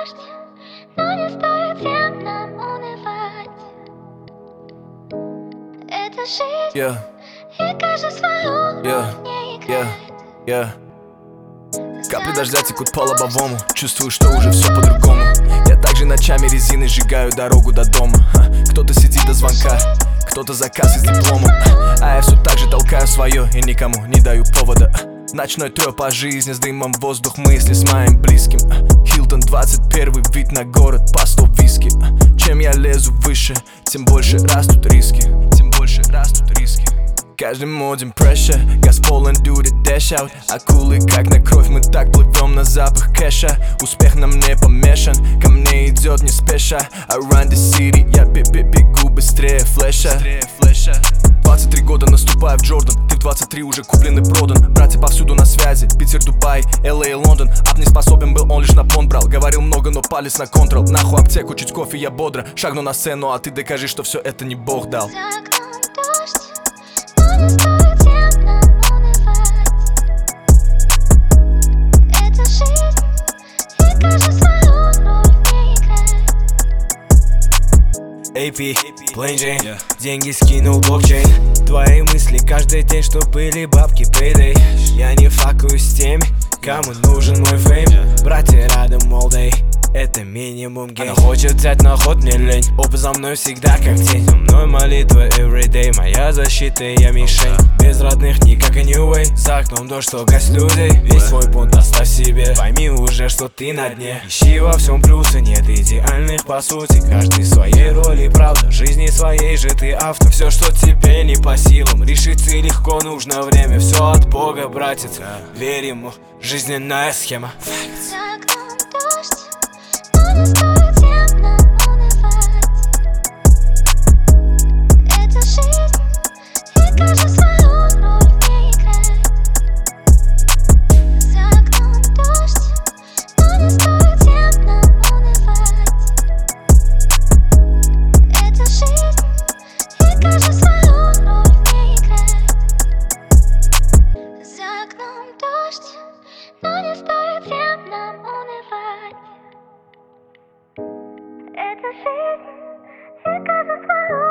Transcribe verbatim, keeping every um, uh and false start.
дождь, но не стоит всем нам унывать. Это жизнь, yeah. И каждый свою роль yeah. в ней yeah. играет. yeah. Капли дождя текут по лобовому. Чувствую, что уже все по-другому. Я также ночами резиной сжигаю дорогу до дома. Кто-то сидит до звонка, кто-то заказ из диплома. А я все так же толкаю свое и никому не даю повода. Ночной трёп по жизни, с дымом воздух мысли с моим близким. Хилтон, двадцать первый, вид на город по сто виски. Чем я лезу выше, тем больше растут риски. Тем больше растут риски. Каждый моден pressure, газ полон, do the dash out. Акулы как на кровь, мы так плывем на запах кэша. Успех на мне помешан, ко мне идет не спеша. I run the city, я бегу быстрее флеша. двадцать три года наступаю в Джордан, ты в двадцать три уже куплен и продан. Братья повсюду на связи, Питер, Дубай, эл эй, Лондон. Ап не способен был, он лишь на понт брал. Говорил много, но палец на контрол. Нахуй аптеку, чуть кофе, я бодро шагну на сцену, а ты докажи, что все это не Бог дал. За окном дождь, но не стоит всем нам унывать. Это жизнь, И каждый свою роль в ней играет. эй пи, Plain Jane, деньги скинул блокчейн. Твои мысли каждый день, что были бабки, payday. Я не факую с теми, кому нужен мой фейм. Братья рядом all day, это минимум гейм. Она хочет взять на ход, мне лень. Оп, за мной всегда как тень. За мной молитва everyday, моя защита, я мишень. Без родных никак и new way. За окном дождь, что гась людей. Весь свой бунт оставь себе, пойми уже, что ты на дне. Ищи во всем плюсы, нет идеальных по сути. Каждый в своей роли, правда, жизни своей же ты автор. Все, что тебе не по силам, решиться легко, нужно время. Все от Бога, братец, верь ему, жизненная схема. За окном дождь, но не стоит всем нам унывать. Это жизнь, И каждый свою роль в ней играет. За окном дождь, но не стоит всем нам унывать. Это жизнь, И каждый свою роль в ней играет. За окном дождь, но не стоит всем нам унывать. Это жизнь, И каждый свою